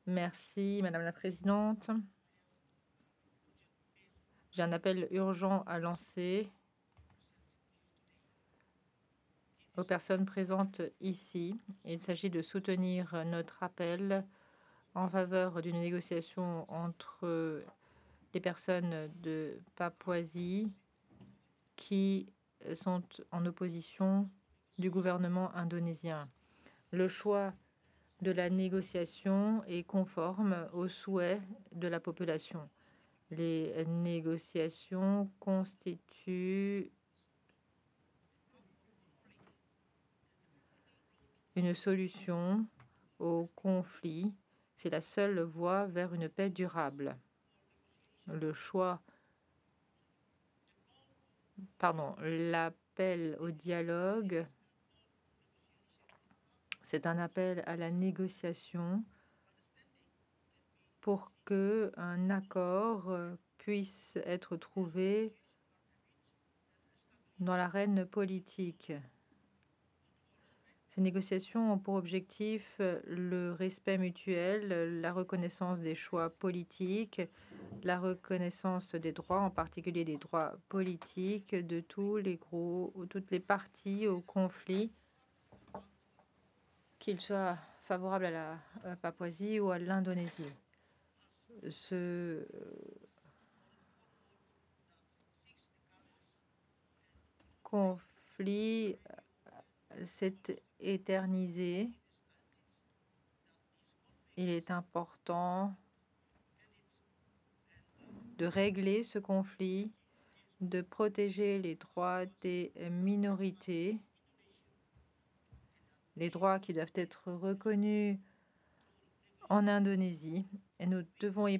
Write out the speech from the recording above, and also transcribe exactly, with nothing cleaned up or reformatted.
Merci, Madame la Présidente. J'ai un appel urgent à lancer aux personnes présentes ici. Il s'agit de soutenir notre appel en faveur d'une négociation entre les personnes de Papouasie qui sont en opposition du gouvernement indonésien. Le choix de la négociation est conforme aux souhaits de la population. Les négociations constituent une solution au conflit. C'est la seule voie vers une paix durable. Le choix, pardon, l'appel au dialogue, c'est un appel à la négociation pour que un accord puisse être trouvé dans l'arène politique. Ces négociations ont pour objectif le respect mutuel, la reconnaissance des choix politiques, la reconnaissance des droits, en particulier des droits politiques de tous les groupes ou toutes les parties au conflit, qu'ils soient favorables à la à Papouasie ou à l'Indonésie. Ce conflit s'est éternisé. Il est important de régler ce conflit, de protéger les droits des minorités, les droits qui doivent être reconnus en Indonésie. Et nous devons y